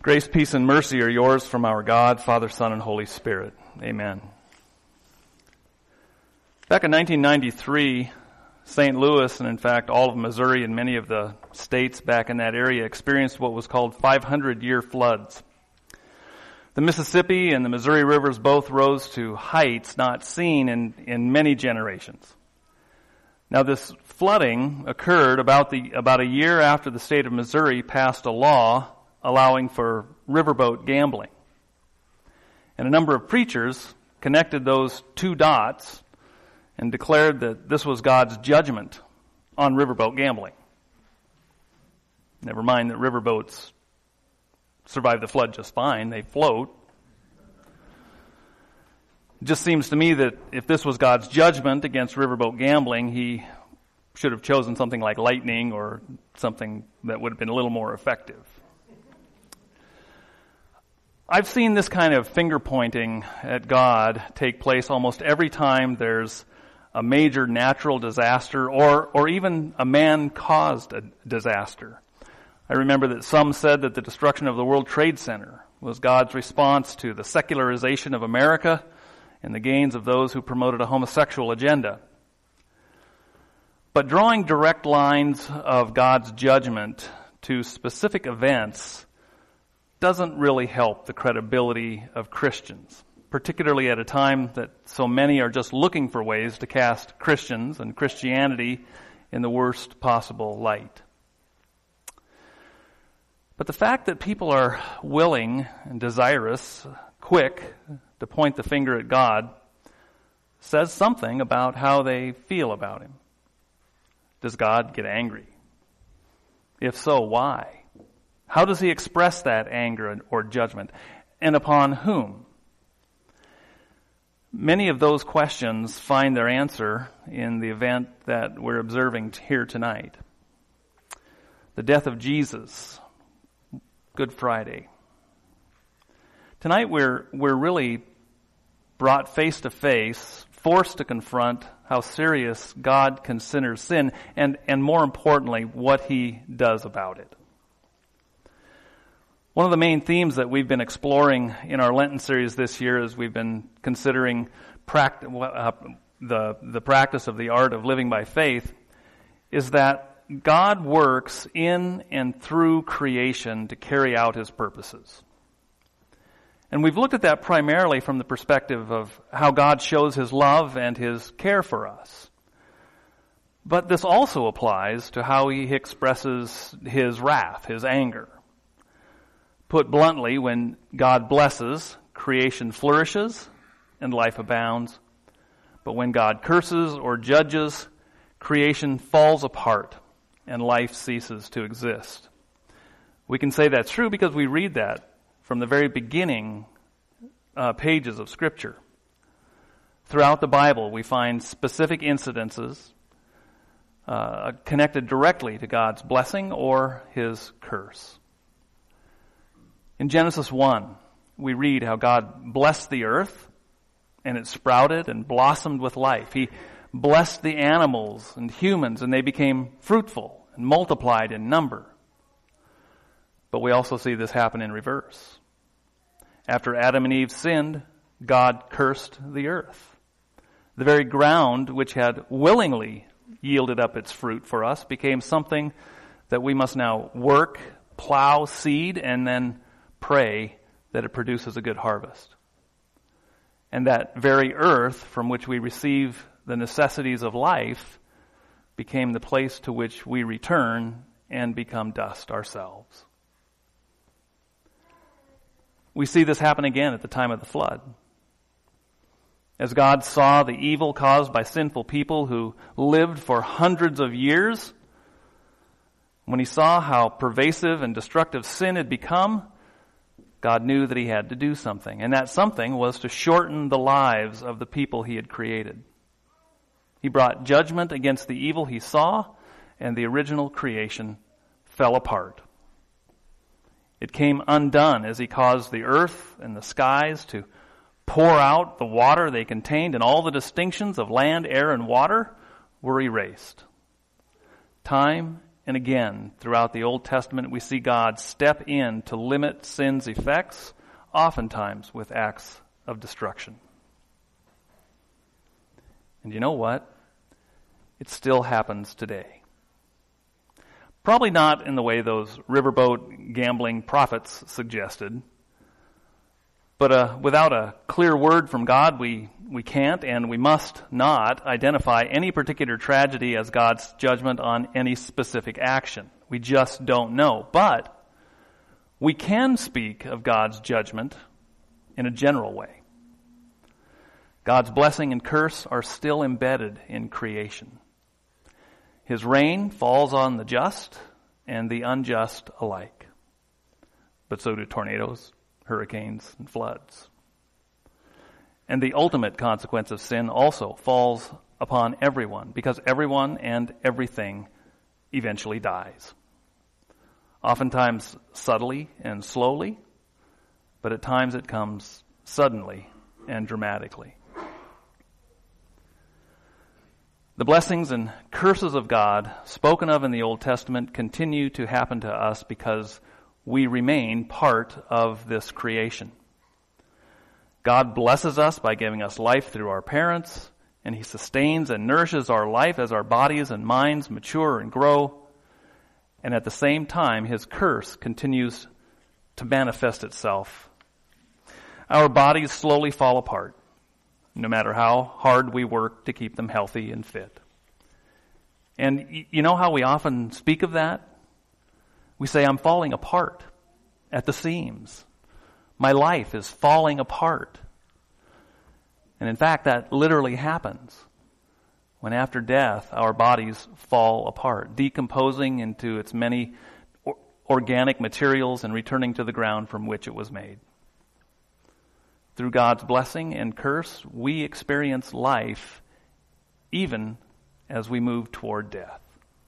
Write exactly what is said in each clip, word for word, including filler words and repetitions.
Grace, peace, and mercy are yours from our God, Father, Son, and Holy Spirit. Amen. Back in nineteen ninety-three, Saint Louis, and in fact all of Missouri and many of the states back in that area, experienced what was called five hundred year floods. The Mississippi and the Missouri rivers both rose to heights not seen in, in many generations. Now this flooding occurred about the about a year after the state of Missouri passed a law allowing for riverboat gambling. And a number of preachers connected those two dots and declared that this was God's judgment on riverboat gambling. Never mind that riverboats survive the flood just fine, they float. It just seems to me that if this was God's judgment against riverboat gambling, he should have chosen something like lightning or something that would have been a little more effective. I've seen this kind of finger pointing at God take place almost every time there's a major natural disaster or, or even a man-caused a disaster. I remember that some said that the destruction of the World Trade Center was God's response to the secularization of America and the gains of those who promoted a homosexual agenda. But drawing direct lines of God's judgment to specific events doesn't really help the credibility of Christians, particularly at a time that so many are just looking for ways to cast Christians and Christianity in the worst possible light. But the fact that people are willing and desirous, quick, to point the finger at God says something about how they feel about Him. Does God get angry? If so, why? How does He express that anger or judgment? And upon whom? Many of those questions find their answer in the event that we're observing here tonight. The death of Jesus, Good Friday. Tonight we're we're really brought face to face, forced to confront how serious God considers sin, and, and more importantly, what He does about it. One of the main themes that we've been exploring in our Lenten series this year as we've been considering pract- uh, the, the practice of the art of living by faith is that God works in and through creation to carry out His purposes. And we've looked at that primarily from the perspective of how God shows His love and His care for us. But this also applies to how He expresses His wrath, His anger. Put bluntly, when God blesses, creation flourishes and life abounds. But when God curses or judges, creation falls apart and life ceases to exist. We can say that's true because we read that from the very beginning uh, pages of Scripture. Throughout the Bible, we find specific incidences uh, connected directly to God's blessing or His curse. In Genesis one, we read how God blessed the earth, and it sprouted and blossomed with life. He blessed the animals and humans, and they became fruitful and multiplied in number. But we also see this happen in reverse. After Adam and Eve sinned, God cursed the earth. The very ground which had willingly yielded up its fruit for us became something that we must now work, plow, seed, and then pray that it produces a good harvest. And that very earth from which we receive the necessities of life became the place to which we return and become dust ourselves. We see this happen again at the time of the flood. As God saw the evil caused by sinful people who lived for hundreds of years, when He saw how pervasive and destructive sin had become, God knew that He had to do something, and that something was to shorten the lives of the people He had created. He brought judgment against the evil He saw, and the original creation fell apart. It came undone as He caused the earth and the skies to pour out the water they contained, and all the distinctions of land, air, and water were erased. Time and again throughout the Old Testament, we see God step in to limit sin's effects, oftentimes with acts of destruction. And you know what? It still happens today. Probably not in the way those riverboat gambling prophets suggested, but uh, without a clear word from God, we, we can't and we must not identify any particular tragedy as God's judgment on any specific action. We just don't know. But we can speak of God's judgment in a general way. God's blessing and curse are still embedded in creation. His rain falls on the just and the unjust alike. But so do tornadoes, hurricanes, and floods. And the ultimate consequence of sin also falls upon everyone, because everyone and everything eventually dies. Oftentimes subtly and slowly, but at times it comes suddenly and dramatically. The blessings and curses of God spoken of in the Old Testament continue to happen to us because we remain part of this creation. God blesses us by giving us life through our parents, and He sustains and nourishes our life as our bodies and minds mature and grow. And at the same time, His curse continues to manifest itself. Our bodies slowly fall apart, no matter how hard we work to keep them healthy and fit. And you know how we often speak of that? We say, I'm falling apart at the seams. My life is falling apart. And in fact, that literally happens when after death our bodies fall apart, decomposing into its many or- organic materials and returning to the ground from which it was made. Through God's blessing and curse, we experience life even as we move toward death.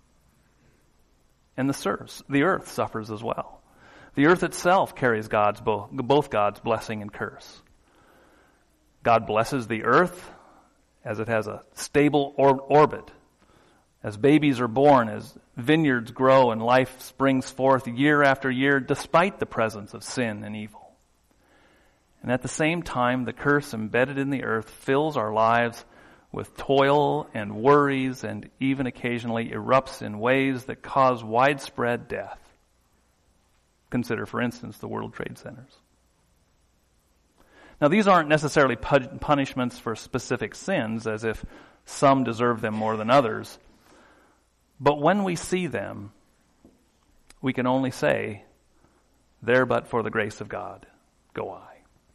And the, the earth suffers as well. The earth itself carries God's both, both God's blessing and curse. God blesses the earth as it has a stable or- orbit. As babies are born, as vineyards grow and life springs forth year after year despite the presence of sin and evil. And at the same time, the curse embedded in the earth fills our lives with toil and worries and even occasionally erupts in ways that cause widespread death. Consider, for instance, the World Trade Centers. Now, these aren't necessarily punishments for specific sins, as if some deserve them more than others. But when we see them, we can only say, there but for the grace of God go I.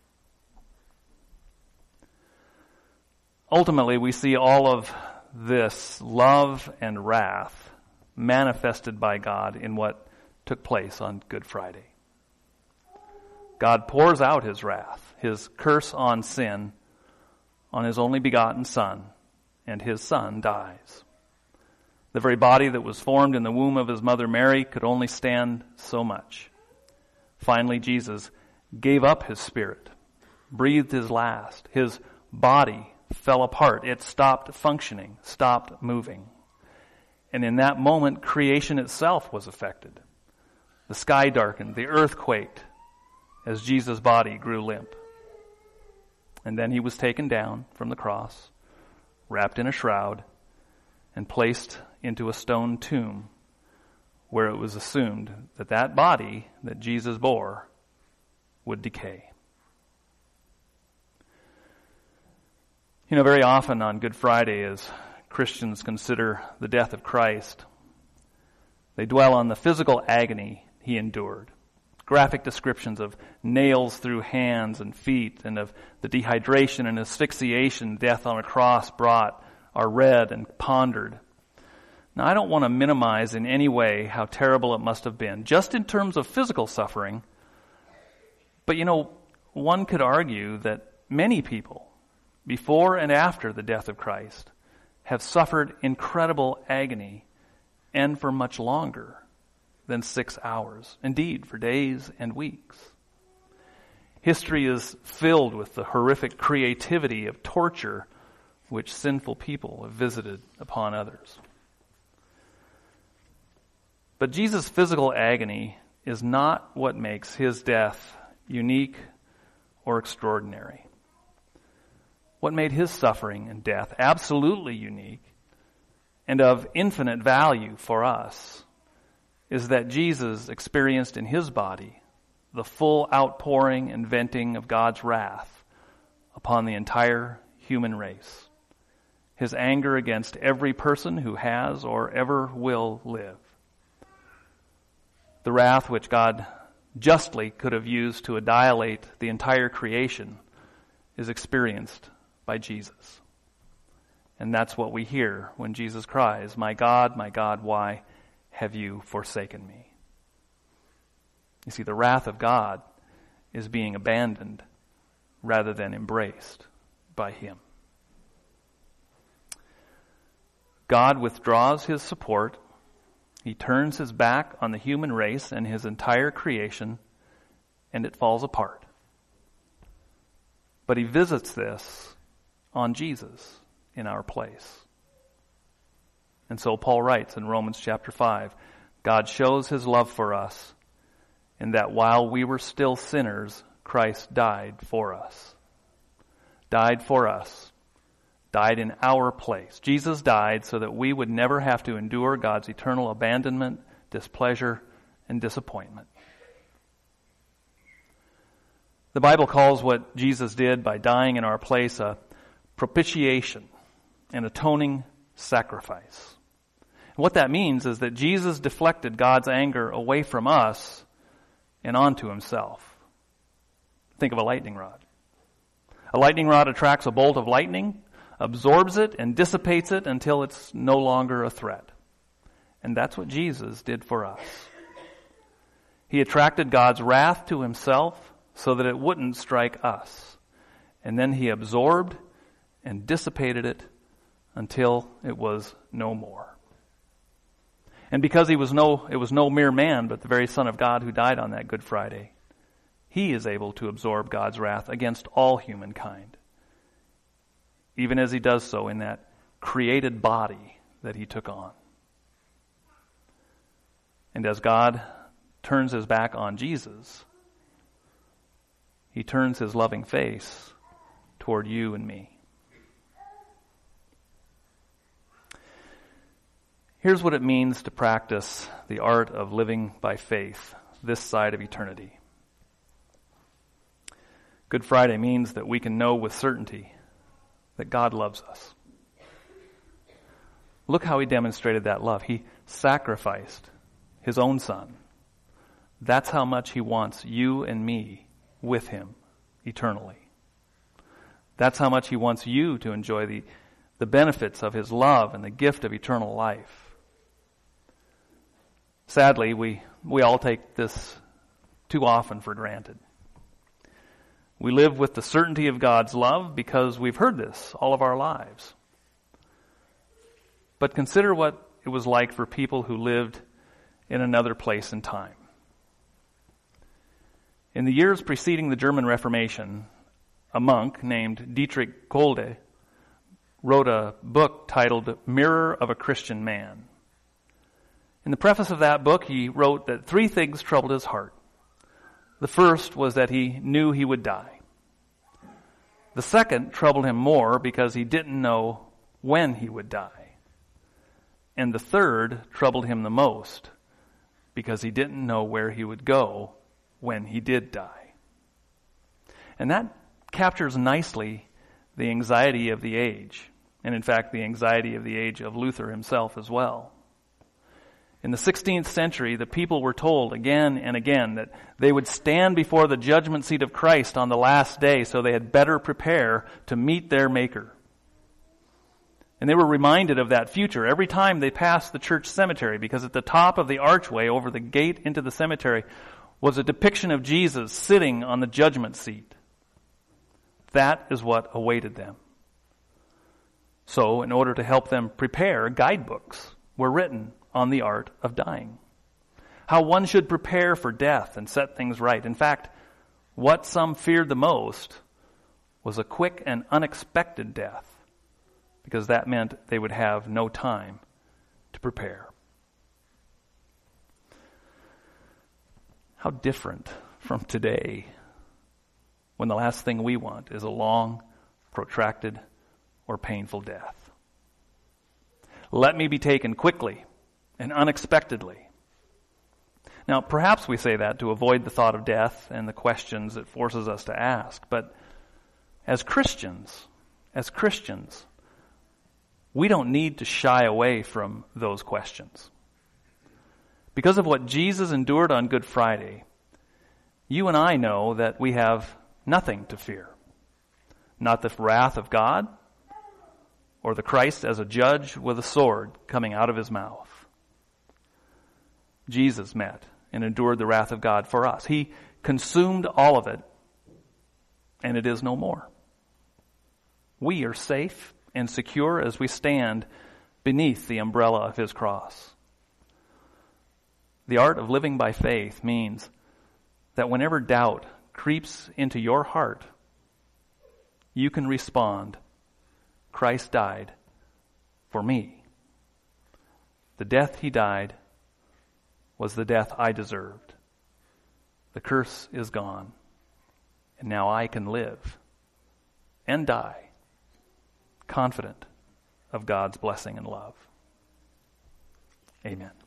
Ultimately, we see all of this love and wrath manifested by God in what took place on Good Friday. God pours out His wrath, His curse on sin, on His only begotten Son, and His Son dies. The very body that was formed in the womb of His mother Mary could only stand so much. Finally, Jesus gave up His spirit, breathed His last. His body fell apart. It stopped functioning, stopped moving. And in that moment, creation itself was affected. The sky darkened, the earth quaked as Jesus' body grew limp. And then He was taken down from the cross, wrapped in a shroud, and placed into a stone tomb where it was assumed that that body that Jesus bore would decay. You know, very often on Good Friday, as Christians consider the death of Christ, they dwell on the physical agony He endured. Graphic descriptions of nails through hands and feet and of the dehydration and asphyxiation death on a cross brought are read and pondered. Now, I don't want to minimize in any way how terrible it must have been, just in terms of physical suffering. But, you know, one could argue that many people, before and after the death of Christ, have suffered incredible agony, and for much longer than six hours. Indeed, for days and weeks. History is filled with the horrific creativity of torture which sinful people have visited upon others. But Jesus' physical agony is not what makes his death unique or extraordinary. What made his suffering and death absolutely unique and of infinite value for us is that Jesus experienced in his body the full outpouring and venting of God's wrath upon the entire human race. His anger against every person who has or ever will live. The wrath which God justly could have used to annihilate the entire creation is experienced by Jesus. And that's what we hear when Jesus cries, "My God, my God, why have you forsaken me?" You see, the wrath of God is being abandoned rather than embraced by him. God withdraws his support. He turns his back on the human race and his entire creation, and it falls apart. But he visits this on Jesus in our place. And so Paul writes in Romans chapter five, God shows his love for us in that while we were still sinners, Christ died for us. Died for us. Died in our place. Jesus died so that we would never have to endure God's eternal abandonment, displeasure, and disappointment. The Bible calls what Jesus did by dying in our place a propitiation, an atoning sacrifice. And what that means is that Jesus deflected God's anger away from us and onto himself. Think of a lightning rod. A lightning rod attracts a bolt of lightning, absorbs it, and dissipates it until it's no longer a threat. And that's what Jesus did for us. He attracted God's wrath to himself so that it wouldn't strike us. And then he absorbed and dissipated it until it was no more. And because he was no, it was no mere man, but the very Son of God who died on that Good Friday, he is able to absorb God's wrath against all humankind, even as he does so in that created body that he took on. And as God turns his back on Jesus, he turns his loving face toward you and me. Here's what it means to practice the art of living by faith this side of eternity. Good Friday means that we can know with certainty that God loves us. Look how he demonstrated that love. He sacrificed his own son. That's how much he wants you and me with him eternally. That's how much he wants you to enjoy the, the benefits of his love and the gift of eternal life. Sadly, we, we all take this too often for granted. We live with the certainty of God's love because we've heard this all of our lives. But consider what it was like for people who lived in another place and time. In the years preceding the German Reformation, a monk named Dietrich Kolde wrote a book titled Mirror of a Christian Man. In the preface of that book, he wrote that three things troubled his heart. The first was that he knew he would die. The second troubled him more because he didn't know when he would die. And the third troubled him the most because he didn't know where he would go when he did die. And that captures nicely the anxiety of the age, and in fact the anxiety of the age of Luther himself as well. In the sixteenth century, the people were told again and again that they would stand before the judgment seat of Christ on the last day, so they had better prepare to meet their Maker. And they were reminded of that future every time they passed the church cemetery, because at the top of the archway over the gate into the cemetery was a depiction of Jesus sitting on the judgment seat. That is what awaited them. So, in order to help them prepare, guidebooks were written on the art of dying. How one should prepare for death and set things right. In fact, what some feared the most was a quick and unexpected death, because that meant they would have no time to prepare. How different from today, when the last thing we want is a long, protracted, or painful death. Let me be taken quickly and unexpectedly. Now, perhaps we say that to avoid the thought of death and the questions it forces us to ask, but as Christians, as Christians, we don't need to shy away from those questions. Because of what Jesus endured on Good Friday, you and I know that we have nothing to fear. Not the wrath of God, or the Christ as a judge with a sword coming out of his mouth. Jesus met and endured the wrath of God for us. He consumed all of it, and it is no more. We are safe and secure as we stand beneath the umbrella of his cross. The art of living by faith means that whenever doubt creeps into your heart, you can respond, Christ died for me. The death he died was the death I deserved. The curse is gone, and now I can live and die confident of God's blessing and love. Amen.